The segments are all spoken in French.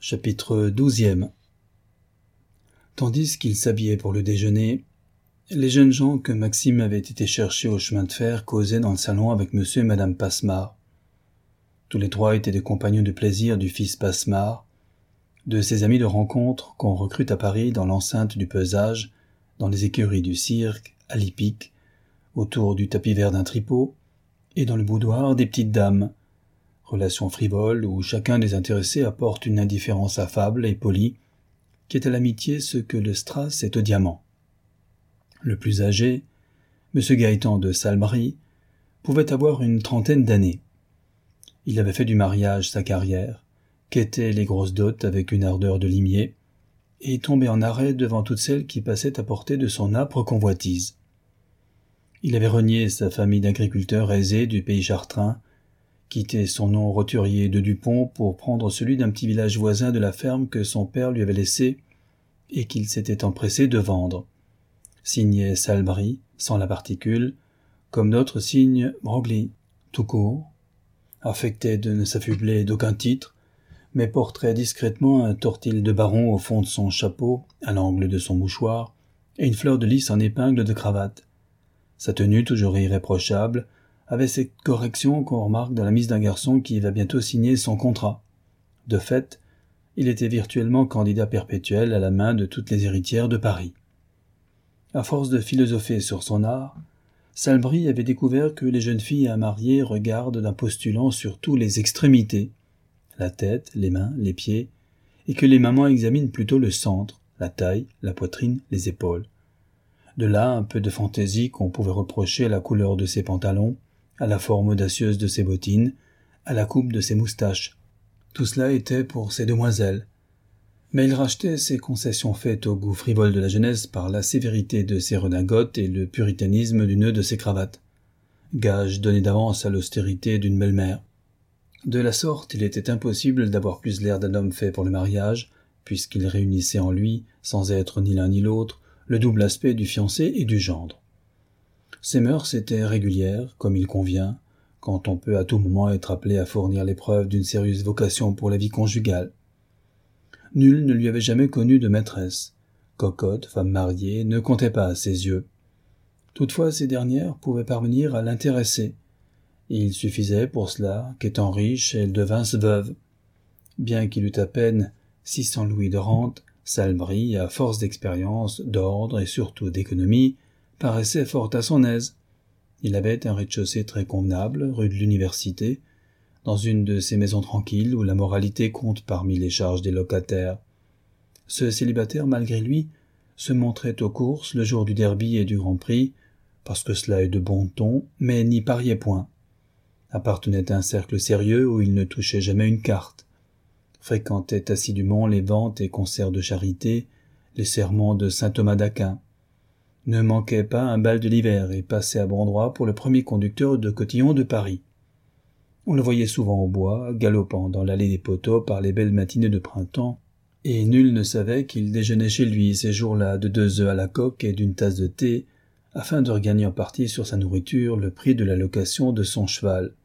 Chapitre 12. Tandis qu'il s'habillait pour le déjeuner, les jeunes gens que Maxime avait été chercher au chemin de fer causaient dans le salon avec monsieur et madame Passemard. Tous les trois étaient des compagnons de plaisir du fils Passemard, de ses amis de rencontre qu'on recrute à Paris dans l'enceinte du pesage, dans les écuries du cirque, à l'hippique, autour du tapis vert d'un tripot, et dans le boudoir des petites dames, relation frivole où chacun des intéressés apporte une indifférence affable et polie, qui est à l'amitié ce que le strass est au diamant. Le plus âgé, M. Gaëtan de Salbris, pouvait avoir une trentaine d'années. Il avait fait du mariage sa carrière, quêtait les grosses dots avec une ardeur de limier, et tombait en arrêt devant toutes celles qui passaient à portée de son âpre convoitise. Il avait renié sa famille d'agriculteurs aisés du pays chartrain, quitté son nom roturier de Dupont pour prendre celui d'un petit village voisin de la ferme que son père lui avait laissé et qu'il s'était empressé de vendre. Signait Salbris, sans la particule, comme notre signe Broglie, tout court, affectait de ne s'affubler d'aucun titre, mais porterait discrètement un tortil de baron au fond de son chapeau, à l'angle de son mouchoir, et une fleur de lys en épingle de cravate. Sa tenue, toujours irréprochable, avait cette correction qu'on remarque dans la mise d'un garçon qui va bientôt signer son contrat. De fait, il était virtuellement candidat perpétuel à la main de toutes les héritières de Paris. À force de philosopher sur son art, Salbris avait découvert que les jeunes filles à marier regardent d'un postulant sur tous les extrémités, la tête, les mains, les pieds, et que les mamans examinent plutôt le centre, la taille, la poitrine, les épaules. De là un peu de fantaisie qu'on pouvait reprocher à la couleur de ses pantalons, à la forme audacieuse de ses bottines, à la coupe de ses moustaches. Tout cela était pour ces demoiselles. Mais il rachetait ces concessions faites au goût frivole de la jeunesse par la sévérité de ses redingotes et le puritanisme du nœud de ses cravates. Gage donné d'avance à l'austérité d'une belle-mère. De la sorte, il était impossible d'avoir plus l'air d'un homme fait pour le mariage, puisqu'il réunissait en lui, sans être ni l'un ni l'autre, le double aspect du fiancé et du gendre. Ses mœurs étaient régulières, comme il convient, quand on peut à tout moment être appelé à fournir l'épreuve d'une sérieuse vocation pour la vie conjugale. Nul ne lui avait jamais connu de maîtresse. Cocotte, femme mariée, ne comptait pas à ses yeux. Toutefois, ces dernières pouvaient parvenir à l'intéresser. Il suffisait pour cela qu'étant riche, elles devinssent veuves. Bien qu'il eût à peine 600 louis de rente, Salbris, à force d'expérience, d'ordre et surtout d'économie, paraissait fort à son aise. Il avait un rez-de-chaussée très convenable, rue de l'Université, dans une de ces maisons tranquilles où la moralité compte parmi les charges des locataires. Ce célibataire, malgré lui, se montrait aux courses le jour du derby et du Grand Prix, parce que cela est de bon ton, mais n'y pariait point. Appartenait à un cercle sérieux où il ne touchait jamais une carte. Fréquentait assidûment les ventes et concerts de charité, les sermons de saint Thomas d'Aquin. Ne manquait pas un bal de l'hiver et passait à bon droit pour le premier conducteur de cotillon de Paris. On le voyait souvent au bois, galopant dans l'allée des poteaux par les belles matinées de printemps, et nul ne savait qu'il déjeunait chez lui ces jours-là de 2 œufs à la coque et d'une tasse de thé, afin de regagner en partie sur sa nourriture le prix de la location de son cheval.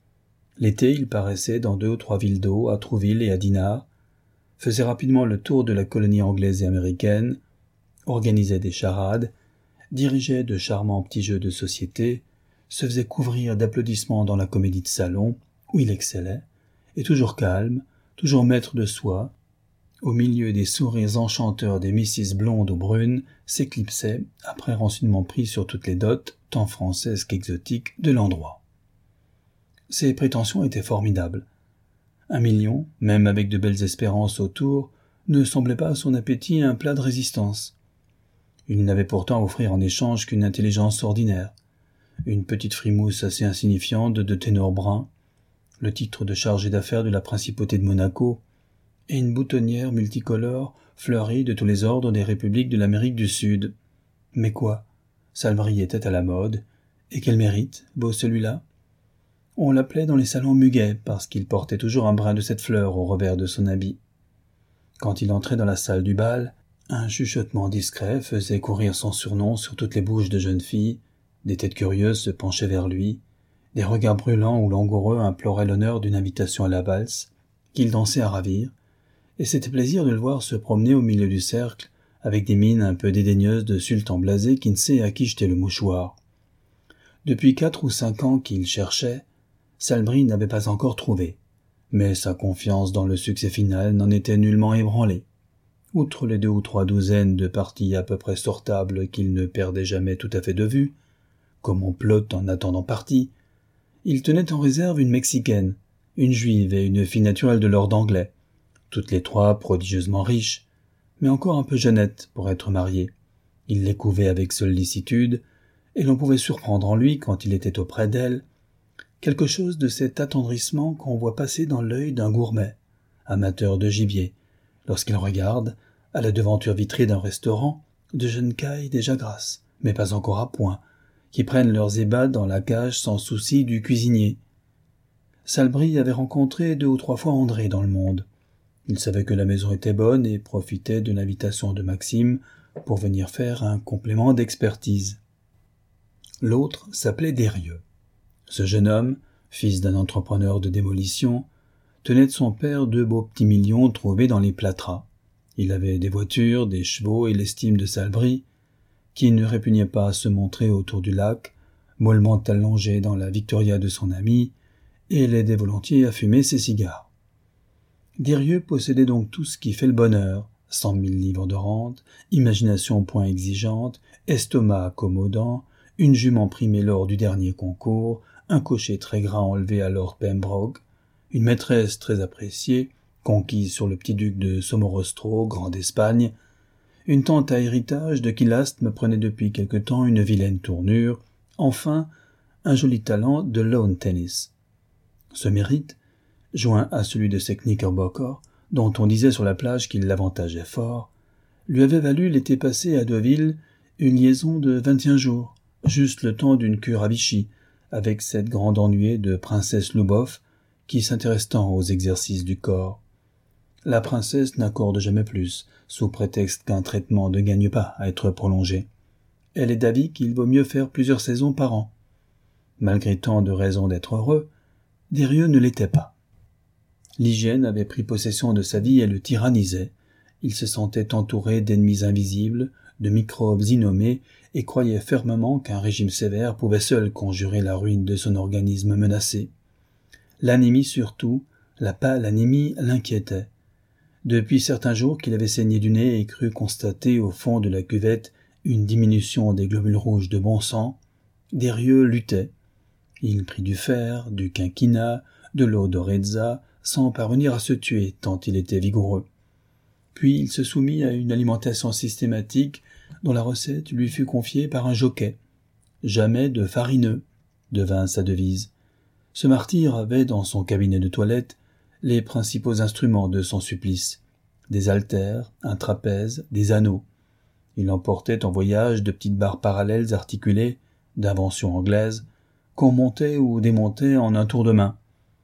L'été, il paraissait dans 2 ou 3 villes d'eau, à Trouville et à Dinard, faisait rapidement le tour de la colonie anglaise et américaine, organisait des charades, dirigeait de charmants petits jeux de société, se faisait couvrir d'applaudissements dans la comédie de salon, où il excellait, et toujours calme, toujours maître de soi, au milieu des sourires enchanteurs des misses blondes ou brunes, s'éclipsait, après renseignement pris sur toutes les dots, tant françaises qu'exotiques, de l'endroit. Ses prétentions étaient formidables. 1 million, même avec de belles espérances autour, ne semblait pas à son appétit un plat de résistance. Il n'avait pourtant à offrir en échange qu'une intelligence ordinaire, une petite frimousse assez insignifiante de ténor brun, le titre de chargé d'affaires de la principauté de Monaco, et une boutonnière multicolore fleurie de tous les ordres des républiques de l'Amérique du Sud. Mais quoi? Salbris était à la mode, et quel mérite, beau celui-là? On l'appelait dans les salons Muguet, parce qu'il portait toujours un brin de cette fleur au revers de son habit. Quand il entrait dans la salle du bal, un chuchotement discret faisait courir son surnom sur toutes les bouches de jeunes filles, des têtes curieuses se penchaient vers lui, des regards brûlants ou langoureux imploraient l'honneur d'une invitation à la valse, qu'il dansait à ravir, et c'était plaisir de le voir se promener au milieu du cercle, avec des mines un peu dédaigneuses de sultan blasé qui ne sait à qui jeter le mouchoir. Depuis 4 ou 5 ans qu'il cherchait, Salbris n'avait pas encore trouvé, mais sa confiance dans le succès final n'en était nullement ébranlée. Outre les 2 ou 3 douzaines de parties à peu près sortables qu'il ne perdait jamais tout à fait de vue, comme on plotte en attendant partie, il tenait en réserve une Mexicaine, une Juive et une fille naturelle de lord anglais, toutes les 3 prodigieusement riches, mais encore un peu jeunettes pour être mariées. Il les couvait avec sollicitude, et l'on pouvait surprendre en lui, quand il était auprès d'elle, quelque chose de cet attendrissement qu'on voit passer dans l'œil d'un gourmet, amateur de gibier, lorsqu'il regarde, à la devanture vitrée d'un restaurant, de jeunes cailles déjà grasses, mais pas encore à point, qui prennent leurs ébats dans la cage sans souci du cuisinier. Salbris avait rencontré 2 ou 3 fois André dans le monde. Il savait que la maison était bonne et profitait de l'invitation de Maxime pour venir faire un complément d'expertise. L'autre s'appelait Derieux. Ce jeune homme, fils d'un entrepreneur de démolition, tenait de son père 2 beaux petits millions trouvés dans les plâtras. Il avait des voitures, des chevaux et l'estime de Salbris, qui ne répugnait pas à se montrer autour du lac, mollement allongé dans la Victoria de son ami, et l'aidait volontiers à fumer ses cigares. Derieux possédait donc tout ce qui fait le bonheur, 100 000 livres de rente, imagination point exigeante, estomac accommodant, une jument primée lors du dernier concours, un cocher très gras enlevé à Lord Pembroke, une maîtresse très appréciée, conquise sur le petit-duc de Somorostro, grand d'Espagne, une tante à héritage de qui l'asthme prenait depuis quelque temps une vilaine tournure, enfin un joli talent de lawn tennis. Ce mérite, joint à celui de ses knickerbockers, dont on disait sur la plage qu'il l'avantageait fort, lui avait valu l'été passé à Deauville une liaison de 21 jours, juste le temps d'une cure à Vichy, avec cette grande ennuyée de princesse Louboff, qui s'intéresse tant aux exercices du corps. La princesse n'accorde jamais plus, sous prétexte qu'un traitement ne gagne pas à être prolongé. Elle est d'avis qu'il vaut mieux faire plusieurs saisons par an. Malgré tant de raisons d'être heureux, Derieux ne l'était pas. L'hygiène avait pris possession de sa vie et le tyrannisait. Il se sentait entouré d'ennemis invisibles, de microbes innommés, et croyait fermement qu'un régime sévère pouvait seul conjurer la ruine de son organisme menacé. L'anémie surtout, la pâle anémie, l'inquiétait. Depuis certains jours qu'il avait saigné du nez et cru constater au fond de la cuvette une diminution des globules rouges de bon sang, Derieux luttait. Il prit du fer, du quinquina, de l'eau d'orezza, sans parvenir à se tuer tant il était vigoureux. Puis il se soumit à une alimentation systématique dont la recette lui fut confiée par un jockey. Jamais de farineux, devint sa devise. Ce martyr avait dans son cabinet de toilette les principaux instruments de son supplice, des haltères, un trapèze, des anneaux. Il emportait en voyage de petites barres parallèles articulées, d'invention anglaise, qu'on montait ou démontait en un tour de main,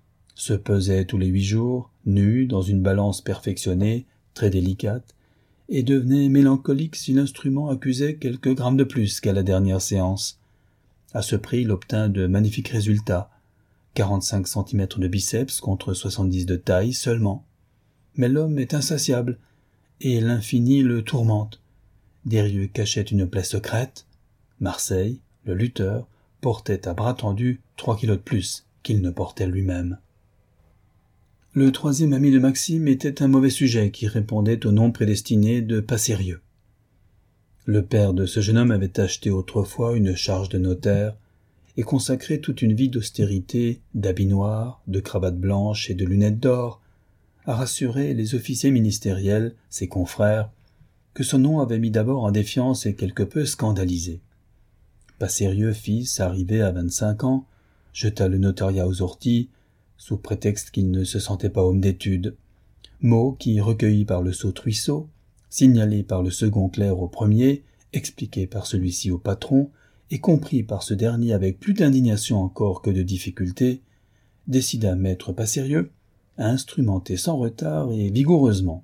se pesait tous les 8 jours, nu, dans une balance perfectionnée, très délicate, et devenait mélancolique si l'instrument accusait quelques grammes de plus qu'à la dernière séance. À ce prix, il obtint de magnifiques résultats, 45 cm de biceps contre 70 de taille seulement. Mais l'homme est insatiable, et l'infini le tourmente. Derieux cachait une plaie secrète. Marseille, le lutteur, portait à bras tendus 3 kilos de plus qu'il ne portait lui-même. Le 3e ami de Maxime était un mauvais sujet qui répondait au nom prédestiné de pas sérieux. Le père de ce jeune homme avait acheté autrefois une charge de notaire et consacré toute une vie d'austérité, d'habits noirs, de cravates blanches et de lunettes d'or, à rassurer les officiers ministériels, ses confrères, que son nom avait mis d'abord en défiance et quelque peu scandalisé. Pas sérieux fils, arrivé à 25 ans, jeta le notariat aux orties, sous prétexte qu'il ne se sentait pas homme d'études, mot qui, recueilli par le sot-ruisseau, signalé par le second clerc au premier, expliqué par celui-ci au patron, et compris par ce dernier avec plus d'indignation encore que de difficulté, décida maître pas sérieux à instrumenter sans retard et vigoureusement.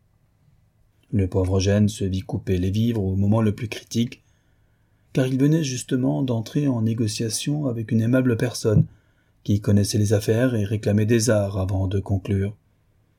Le pauvre Eugène se vit couper les vivres au moment le plus critique, car il venait justement d'entrer en négociation avec une aimable personne qui connaissait les affaires et réclamait des arts avant de conclure.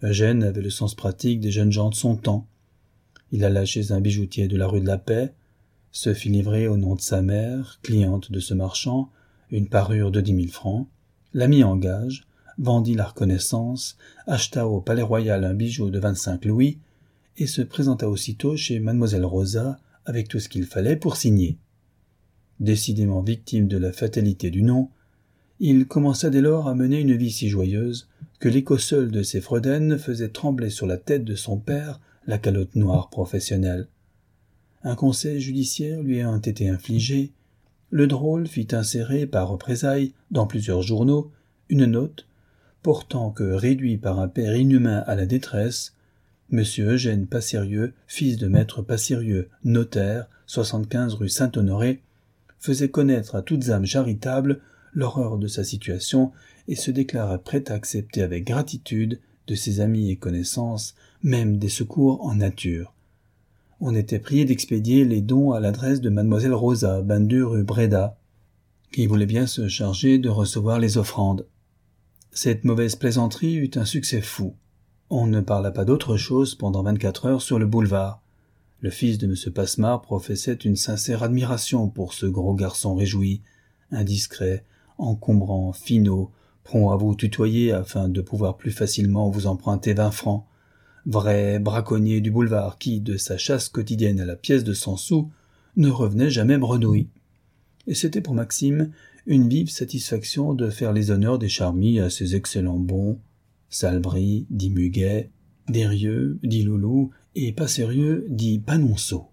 Eugène avait le sens pratique des jeunes gens de son temps. Il alla chez un bijoutier de la rue de la Paix, se fit livrer au nom de sa mère, cliente de ce marchand, une parure de 10 000 francs, la mit en gage, vendit la reconnaissance, acheta au Palais-Royal un bijou de 25 louis et se présenta aussitôt chez mademoiselle Rosa avec tout ce qu'il fallait pour signer. Décidément victime de la fatalité du nom, il commença dès lors à mener une vie si joyeuse que l'écho seul de ses fredaines faisait trembler sur la tête de son père la calotte noire professionnelle. Un conseil judiciaire lui ayant été infligé, le drôle fit insérer par représailles dans plusieurs journaux une note portant que, réduit par un père inhumain à la détresse, M. Eugène Passérieux, fils de maître Passérieux, notaire, 75 rue Saint-Honoré, faisait connaître à toutes âmes charitables l'horreur de sa situation et se déclara prêt à accepter avec gratitude de ses amis et connaissances, même des secours en nature. On était prié d'expédier les dons à l'adresse de mademoiselle Rosa, 22 rue Bréda, qui voulait bien se charger de recevoir les offrandes. Cette mauvaise plaisanterie eut un succès fou. On ne parla pas d'autre chose pendant 24 heures sur le boulevard. Le fils de M. Passemard professait une sincère admiration pour ce gros garçon réjoui, indiscret, encombrant, finaud, prompt à vous tutoyer afin de pouvoir plus facilement vous emprunter 20 francs. Vrai braconnier du boulevard qui, de sa chasse quotidienne à la pièce de 100 sous, ne revenait jamais bredouille. Et c'était pour Maxime une vive satisfaction de faire les honneurs des charmilles à ces excellents bons, Salbris, dit Muguet, Dérieux, dit Loulou, et Passérieux, dit Panonceau.